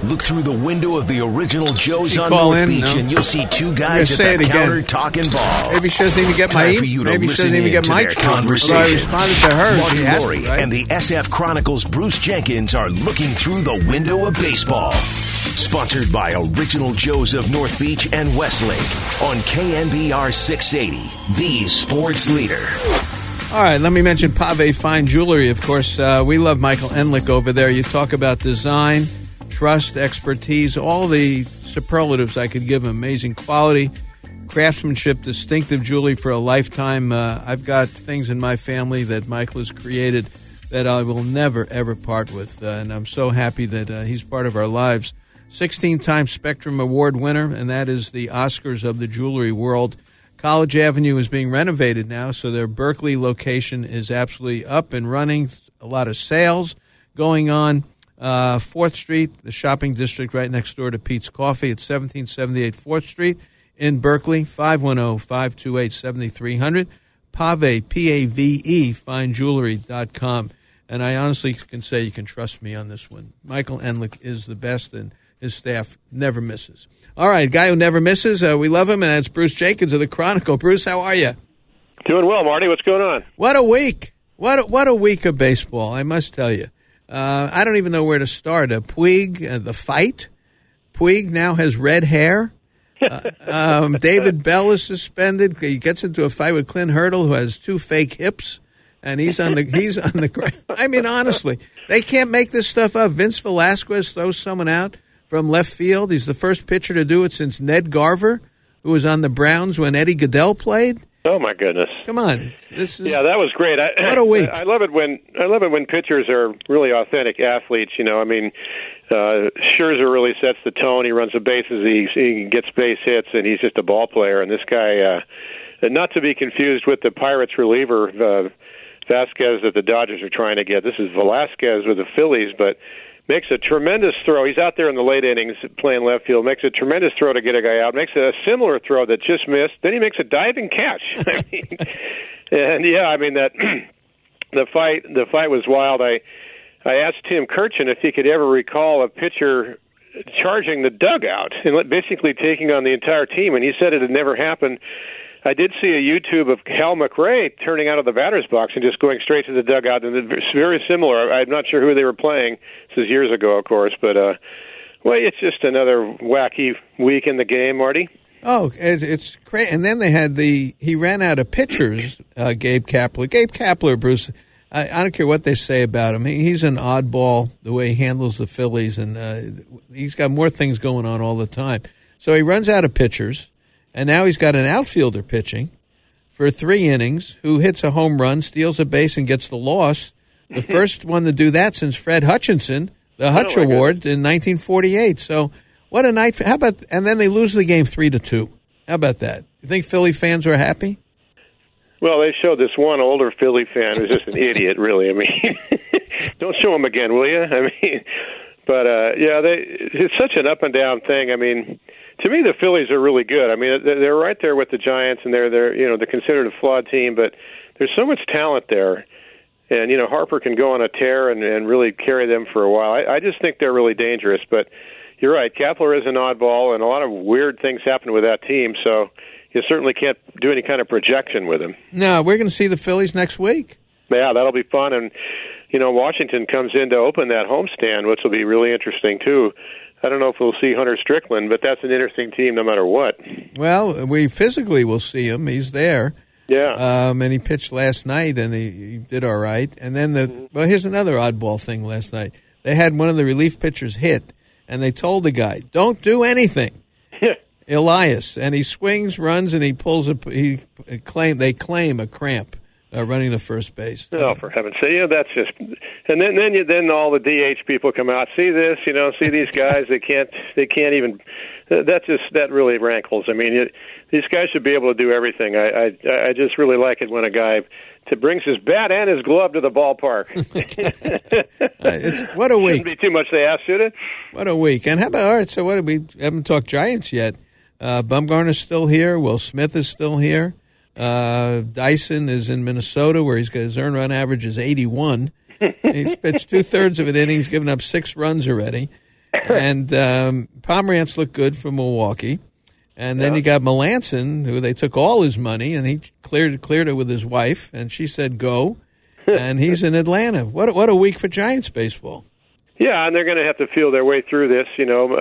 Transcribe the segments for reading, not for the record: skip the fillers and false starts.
Look through the window of the original Joe's on North Beach, and you'll see two guys at the counter talking ball. Maybe she doesn't even get my Maybe she doesn't even get my conversation. I responded to her. Marty Laurie and the SF Chronicles' Bruce Jenkins are looking through the window of baseball. Sponsored by Original Joe's of North Beach and Westlake on KNBR 680, the sports leader. All right, let me mention Pave Fine Jewelry. Of course, we love Michael Enlick over there. You talk about design, trust, expertise, all the superlatives I could give him. Amazing quality, craftsmanship, distinctive jewelry for a lifetime. I've got things in my family that Michael has created that I will never, ever part with, and I'm so happy that he's part of our lives. 16-time Spectrum Award winner, and that is the Oscars of the jewelry world. College Avenue is being renovated now, so their Berkeley location is absolutely up and running. A lot of sales going on. 4th Street, the shopping district right next door to Pete's Coffee at 1778 4th Street in Berkeley, 510-528-7300. Pave, P-A-V-E, finejewelry.com. And I honestly can say you can trust me on this one. Michael Enlick is the best, and his staff never misses. All right, guy who never misses, we love him, and that's Bruce Jenkins of the Chronicle. Bruce, how are you? Doing well, Marty. What's going on? What a week. What a week of baseball, I must tell you. I don't even know where to start. Puig, the fight. Puig now has red hair. David Bell is suspended. He gets into a fight with Clint Hurdle, who has 2 fake hips, and he's on the ground. I mean, honestly, they can't make this stuff up. Vince Velasquez throws someone out from left field. He's the first pitcher to do it since Ned Garver, who was on the Browns when Eddie Goodell played. Oh my goodness! Come on, that was great. What a week! I love it when pitchers are really authentic athletes. You know, I mean, Scherzer really sets the tone. He runs the bases. He gets base hits, and he's just a ball player. And this guy, not to be confused with the Pirates reliever Vasquez that the Dodgers are trying to get. This is Velasquez with the Phillies, but makes a tremendous throw. He's out there in the late innings playing left field, makes a tremendous throw to get a guy out, makes a similar throw that just missed. Then he makes a diving catch. I mean, that the fight was wild. I asked Tim Kirchin if he could ever recall a pitcher charging the dugout and basically taking on the entire team, and he said it had never happened. I did see a YouTube of Cal McRae turning out of the batter's box and just going straight to the dugout, and it's very similar. I'm not sure who they were playing. This is years ago, of course, but it's just another wacky week in the game, Marty. Oh, it's great. And then they had he ran out of pitchers, Gabe Kapler. Gabe Kapler, Bruce, I don't care what they say about him. He's an oddball, the way he handles the Phillies, and he's got more things going on all the time. So he runs out of pitchers. And now he's got an outfielder pitching for 3 innings who hits a home run, steals a base, and gets the loss. The first one to do that since Fred Hutchinson, the Hutch Award in 1948. So what a night. How about, and then they lose the game 3-2. How about that? You think Philly fans are happy? Well, they showed this one older Philly fan who's just an idiot, really. I mean, don't show him again, will you? I mean, but, it's such an up and down thing. I mean, to me, the Phillies are really good. I mean, they're right there with the Giants, and they're considered a flawed team, but there's so much talent there. And, Harper can go on a tear and really carry them for a while. I just think they're really dangerous. But you're right, Kapler is an oddball, and a lot of weird things happen with that team, so you certainly can't do any kind of projection with him. No, we're going to see the Phillies next week. Yeah, that'll be fun. And, Washington comes in to open that homestand, which will be really interesting, too. I don't know if we'll see Hunter Strickland, but that's an interesting team no matter what. Well, we physically will see him. He's there. Yeah. And he pitched last night, and he did all right. And then here's another oddball thing last night. They had one of the relief pitchers hit, and they told the guy, don't do anything. Elias. And he swings, runs, and he pulls they claim a cramp. Running to first base. Oh, for heaven's sake! That's just. And then all the DH people come out. See this? See these guys? They can't even. That really rankles. I mean, these guys should be able to do everything. I just really like it when a guy brings his bat and his glove to the ballpark. What a week! Shouldn't be too much to ask, should it? What a week! And how about all right? So we haven't talked Giants yet. Bumgarner's still here. Will Smith is still here. Dyson is in Minnesota, where his earned run average is 81. He's pitched 2/3 of an inning. He's given up 6 runs already. And Pomerantz looked good for Milwaukee. And then you got Melanson, who they took all his money, and he cleared it with his wife, and she said go. And he's in Atlanta. What a week for Giants baseball. Yeah, and they're going to have to feel their way through this.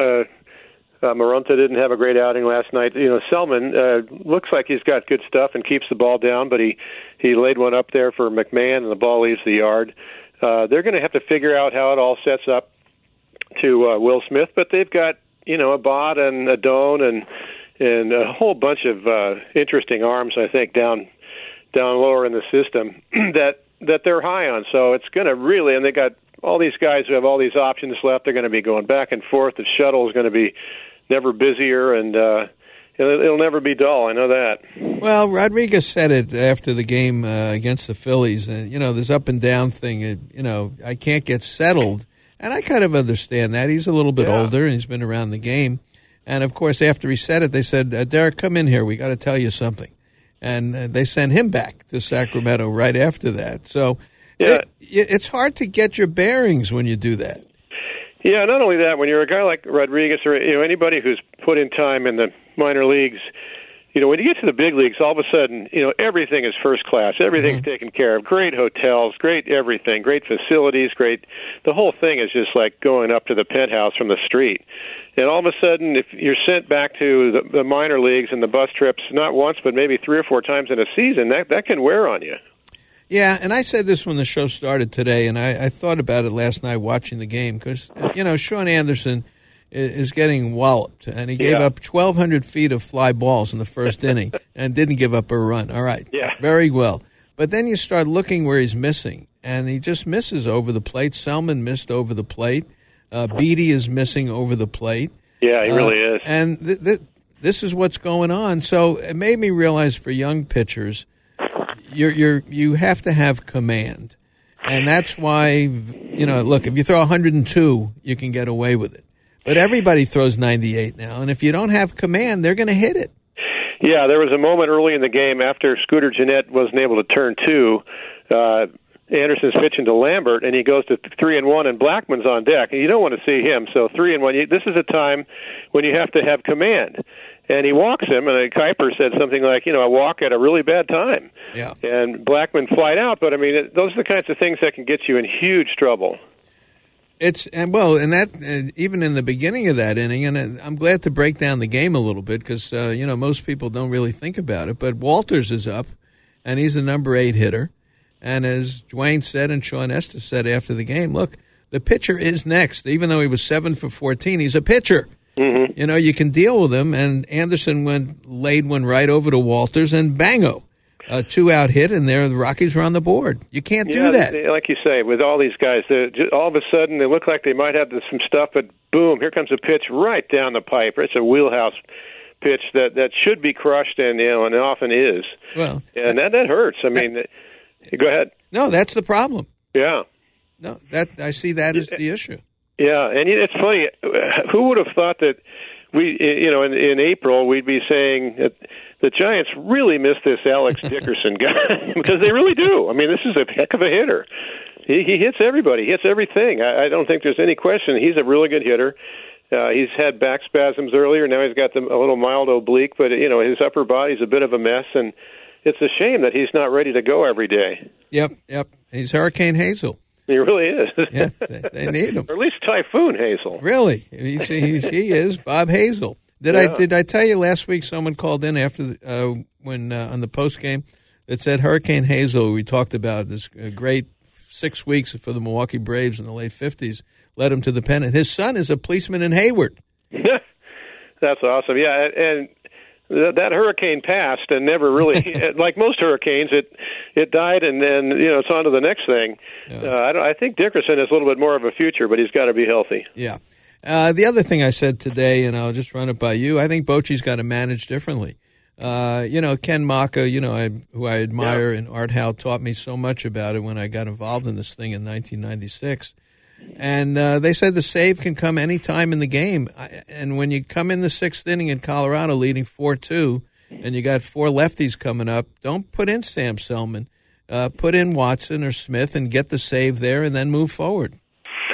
Moronta didn't have a great outing last night. Selman looks like he's got good stuff and keeps the ball down, but he laid one up there for McMahon, and the ball leaves the yard. They're going to have to figure out how it all sets up to Will Smith, but they've got a Bott and a Doan and a whole bunch of interesting arms, I think, down lower in the system that they're high on. So it's going to really, and they got all these guys who have all these options left. They're going to be going back and forth. The shuttle is going to be never busier, and it'll never be dull. I know that. Well, Rodriguez said it after the game against the Phillies, and this up and down thing. I can't get settled, and I kind of understand that. He's a little bit older, and he's been around the game. And of course, after he said it, they said, "Derek, come in here. We got to tell you something." And they sent him back to Sacramento right after that. So it's hard to get your bearings when you do that. Yeah, not only that, when you're a guy like Rodriguez or anybody who's put in time in the minor leagues, when you get to the big leagues, all of a sudden, everything is first class. Everything's taken care of. Great hotels, great everything, great facilities, great. The whole thing is just like going up to the penthouse from the street. And all of a sudden, if you're sent back to the minor leagues and the bus trips, not once, but maybe 3 or 4 times in a season, that can wear on you. Yeah, and I said this when the show started today, and I thought about it last night watching the game because, Sean Anderson is getting walloped, and he gave up 1,200 feet of fly balls in the first inning and didn't give up a run. All right, very well. But then you start looking where he's missing, and he just misses over the plate. Selman missed over the plate. Beatty is missing over the plate. Yeah, he really is. And this is what's going on. So it made me realize for young pitchers, you have to have command, and that's why look, if you throw 102, you can get away with it. But everybody throws 98 now, and if you don't have command, they're going to hit it. Yeah, there was a moment early in the game after Scooter Gennett wasn't able to turn 2. Anderson's pitching to Lambert, and he goes to 3-1, and Blackman's on deck. And you don't want to see him, so 3-1. This is a time when you have to have command. And he walks him, and Kuiper said something like, I walk at a really bad time. Yeah. And Blackman flied out, but, those are the kinds of things that can get you in huge trouble. Even in the beginning of that inning, and I'm glad to break down the game a little bit because, most people don't really think about it, but Walters is up, and he's the number 8 hitter. And as Dwayne said and Sean Estes said after the game, look, the pitcher is next. Even though he was 7 for 14, he's a pitcher. Mm-hmm. You can deal with him. And Anderson laid one right over to Walters, and bango, a 2-out hit, and there the Rockies were on the board. You can't do that. Like you say, with all these guys, all of a sudden they look like they might have some stuff, but boom, here comes a pitch right down the pipe. It's a wheelhouse pitch that should be crushed, and and it often is. Well, and that hurts. Go ahead. No, that's the problem. Yeah. No, I see that as the issue. Yeah, and it's funny. Who would have thought that in April we'd be saying that the Giants really miss this Alex Dickerson guy because they really do. This is a heck of a hitter. He hits everybody. He hits everything. I don't think there's any question. He's a really good hitter. He's had back spasms earlier. Now he's got a little mild oblique, but his upper body's a bit of a mess, and it's a shame that he's not ready to go every day. Yep. He's Hurricane Hazel. He really is. Yeah, they need him. Or at least Typhoon Hazel. Really, he is Bob Hazel. Did I tell you last week someone called in after when on the post game that said Hurricane Hazel? We talked about this great 6 weeks for the Milwaukee Braves in the late '50s led him to the pennant. His son is a policeman in Hayward. That's awesome. Yeah, and that hurricane passed and never really, like most hurricanes, it died and then it's on to the next thing. Yeah. I think Dickerson has a little bit more of a future, but he's got to be healthy. Yeah. The other thing I said today, and I'll just run it by you, I think Bochy's got to manage differently. Ken Maka, who I admire, and Art Howe taught me so much about it when I got involved in this thing in 1996. And they said the save can come any time in the game. And when you come in the 6th inning in Colorado leading 4-2, and you got 4 lefties coming up, don't put in Sam Selman. Put in Watson or Smith and get the save there and then move forward.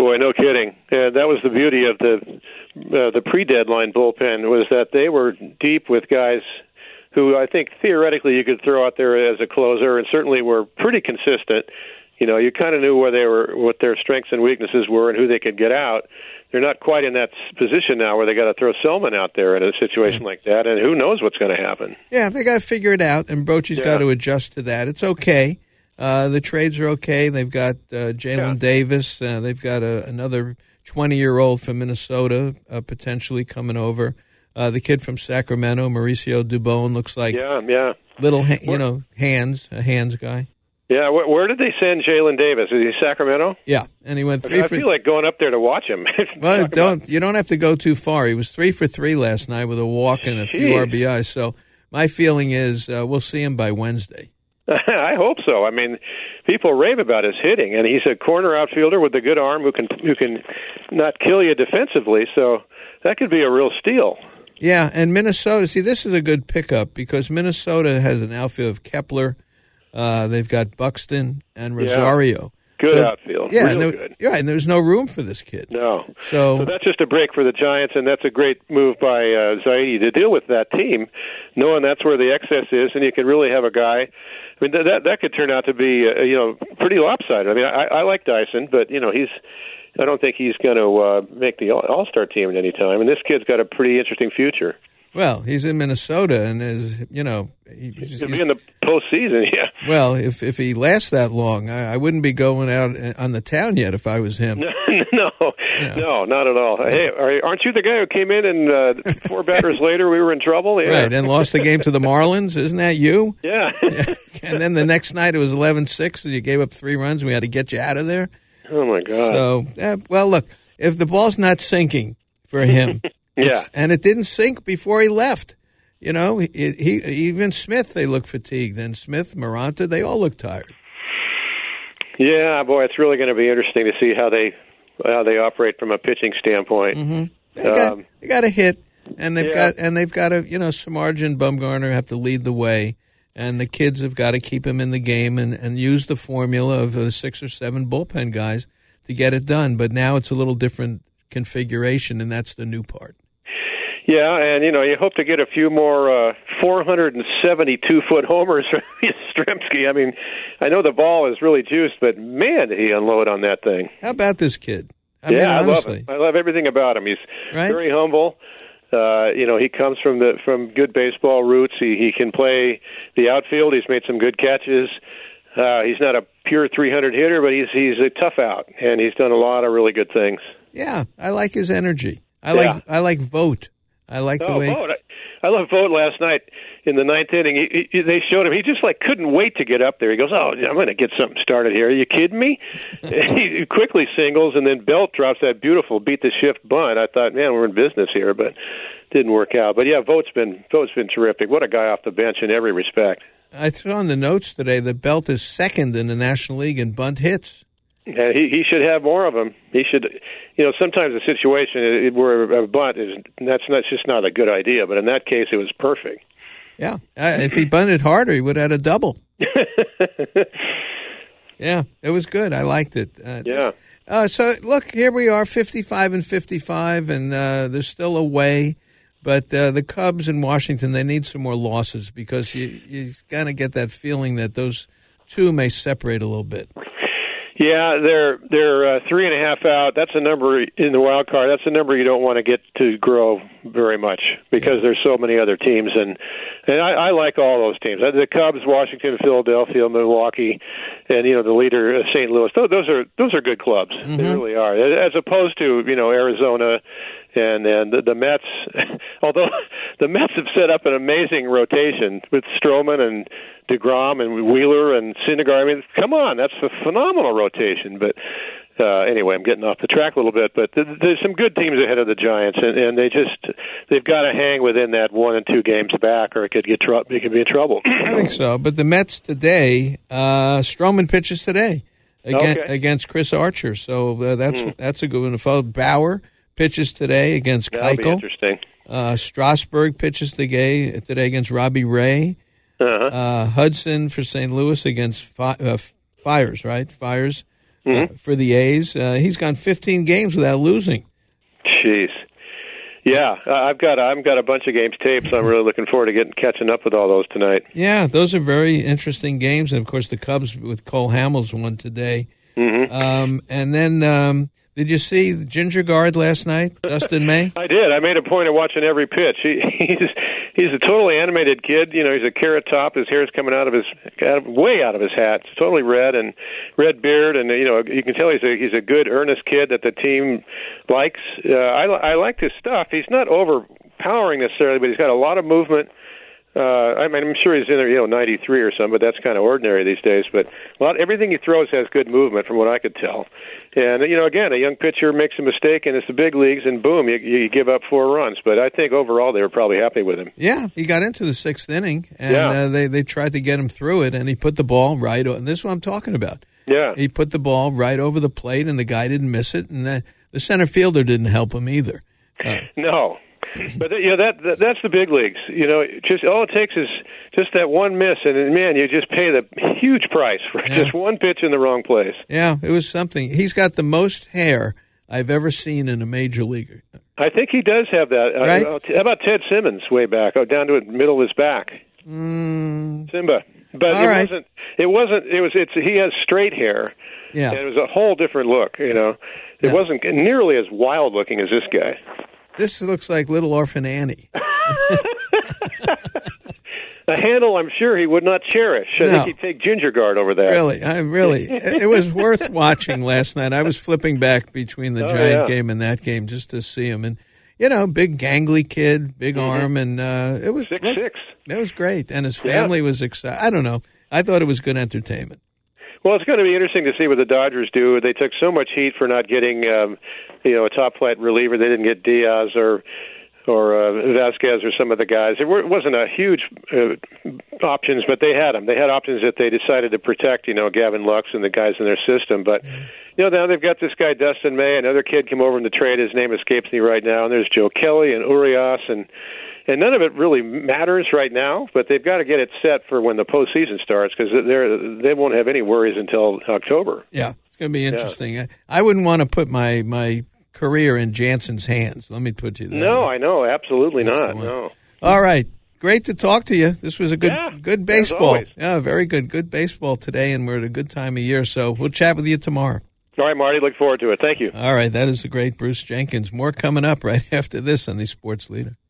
Boy, no kidding. That was the beauty of the pre-deadline bullpen, was that they were deep with guys who I think theoretically you could throw out there as a closer, and certainly were pretty consistent. You know, you kind of knew what their strengths and weaknesses were, and who they could get out. They're not quite in that position now where they got to throw Selman out there in a situation like that, and who knows what's going to happen. Yeah, they got to figure it out, and Bochy's got to adjust to that. It's okay. The trades are okay. They've got Jalen Davis. They've got another 20-year-old from Minnesota potentially coming over. The kid from Sacramento, Mauricio Dubon, looks like little, a hands guy. Yeah, where did they send Jalen Davis? Is he Sacramento? Yeah, and he went 3 for... I feel like going up there to watch him. Well, you don't have to go too far. He was 3 for 3 last night with a walk and a few RBIs. So my feeling is we'll see him by Wednesday. I hope so. I mean, people rave about his hitting, and he's a corner outfielder with a good arm who can not kill you defensively. So that could be a real steal. Yeah, and Minnesota. See, this is a good pickup because Minnesota has an outfield of Kepler. They've got Buxton and Rosario. Good outfield. Yeah, good. Yeah, and there's no room for this kid. No. So that's just a break for the Giants, and that's a great move by Zaidi to deal with that team, knowing that's where the excess is, and you can really have a guy. I mean, that could turn out to be pretty lopsided. I mean, I like Dyson, but I don't think he's going to make the All-Star team at any time, and this kid's got a pretty interesting future. Well, he's in Minnesota, and he's be in the postseason. Yeah. Well, if he lasts that long, I wouldn't be going out on the town yet if I was him. No, not at all. Hey, aren't you the guy who came in and 4 batters later we were in trouble? Yeah. Right, and lost the game to the Marlins. Isn't that you? Yeah. And then the next night it was 11-6, and you gave up 3 runs, and we had to get you out of there. Oh my God. So, well, look, if the ball's not sinking for him. Yeah, and it didn't sink before he left. You know, he even Smith, they look fatigued. And Smith, Maranta, they all look tired. Yeah, boy, it's really going to be interesting to see how they operate from a pitching standpoint. Mm-hmm. They got a hit, and they've got Samardzija and Bumgarner have to lead the way, and the kids have got to keep him in the game and use the formula of the 6 or 7 bullpen guys to get it done. But now it's a little different configuration, and that's the new part. Yeah, and you hope to get a few more 472-foot homers from Yastrzemski. I mean, I know the ball is really juiced, but man, did he unload on that thing. How about this kid? I love him. I love everything about him. He's very humble. He comes from good baseball roots. He can play the outfield. He's made some good catches. He's not a pure 300 hitter, but he's a tough out, and he's done a lot of really good things. Yeah, I like his energy. I like Vogt. I like the way. Vogt. I love Vogt last night in the 9th inning. They showed him. He just couldn't wait to get up there. He goes, "Oh, I'm going to get something started here. Are you kidding me?" He quickly singles, and then Belt drops that beautiful beat the shift bunt. I thought, man, we're in business here, but didn't work out. But yeah, Vogt's been terrific. What a guy off the bench in every respect. I saw in the notes today that Belt is second in the National League in bunt hits. Yeah, he should have more of them. He should, sometimes a situation where a bunt that's just not a good idea. But in that case, it was perfect. Yeah, if he bunted harder, he would have had a double. Yeah, it was good. I liked it. So look, here we are, 55-55, and there's still a way. But the Cubs in Washington, they need some more losses because you kind of get that feeling that those two may separate a little bit. Yeah, they're 3.5 out. That's a number in the wild card. That's a number you don't want to get to grow very much because there's so many other teams, and I like all those teams. The Cubs, Washington, Philadelphia, Milwaukee, and the leader St. Louis. Those are good clubs. Mm-hmm. They really are. As opposed to Arizona and the Mets. Although the Mets have set up an amazing rotation with Stroman and DeGrom and Wheeler and Syndergaard. I mean, come on, that's a phenomenal rotation. But anyway, I'm getting off the track a little bit. But there's some good teams ahead of the Giants, and they've got to hang within that 1 and 2 games back, or it could be in trouble. I think so. But the Mets today, Stroman pitches today against Chris Archer, so that's a good one to follow. Bauer pitches today against Keuchel. That'll be interesting. Strasburg pitches today against Robbie Ray. Uh-huh. Hudson for St. Louis against Fiers, right? Fiers. for the A's. He's gone 15 games without losing. Jeez. Yeah, I've got a bunch of games taped, so I'm really looking forward to catching up with all those tonight. Yeah, those are very interesting games, and of course the Cubs with Cole Hamels won today. And then did you see Ginger Guard last night, Dustin May? I did. I made a point of watching every pitch. He's a totally animated kid. You know, he's a carrot top. His hair's coming way out of his hat. It's totally red and red beard, and you know you can tell he's a good, earnest kid that the team likes. I like his stuff. He's not overpowering necessarily, but he's got a lot of movement. I mean, I'm sure he's in there, 93 or something, but that's kind of ordinary these days. But everything he throws has good movement, from what I could tell. And again, a young pitcher makes a mistake, and it's the big leagues, and boom, you give up 4 runs. But I think overall they were probably happy with him. Yeah, he got into the 6th inning, and they tried to get him through it, and he put the ball right. And this is what I'm talking about. Yeah, he put the ball right over the plate, and the guy didn't miss it, and the center fielder didn't help him either. No. But that's the big leagues. Just all it takes is just that one miss, and man, you just pay the huge price for just one pitch in the wrong place. Yeah, it was something. He's got the most hair I've ever seen in a major leaguer. I think he does have that. Right? How about Ted Simmons way back? Down to the middle of his back. Simba. But It wasn't. He has straight hair. Yeah. And it was a whole different look. It wasn't nearly as wild looking as this guy. This looks like Little Orphan Annie. A handle I'm sure he would not cherish. I think he'd take Ginger Guard over that. Really. It was worth watching last night. I was flipping back between the Giant game and that game just to see him. And, big gangly kid, big arm, and it was 6'6". It was great. And his family was excited. I don't know. I thought it was good entertainment. Well, it's going to be interesting to see what the Dodgers do. They took so much heat for not getting, a top-flight reliever. They didn't get Diaz or Vasquez or some of the guys. It wasn't a huge options, but they had them. They had options that they decided to protect, Gavin Lux and the guys in their system. But, now they've got this guy, Dustin May. Another kid came over in the trade. His name escapes me right now. And there's Joe Kelly and Urias and none of it really matters right now, but they've got to get it set for when the postseason starts because they won't have any worries until October. Yeah, it's going to be interesting. Yeah. I wouldn't want to put my career in Jansen's hands. Let me put you there. No, I know. Absolutely not. No. All right. Great to talk to you. This was a good baseball. Yeah, very good. Good baseball today, and we're at a good time of year, so we'll chat with you tomorrow. All right, Marty. Look forward to it. Thank you. All right. That is the great Bruce Jenkins. More coming up right after this on the Sports Leader.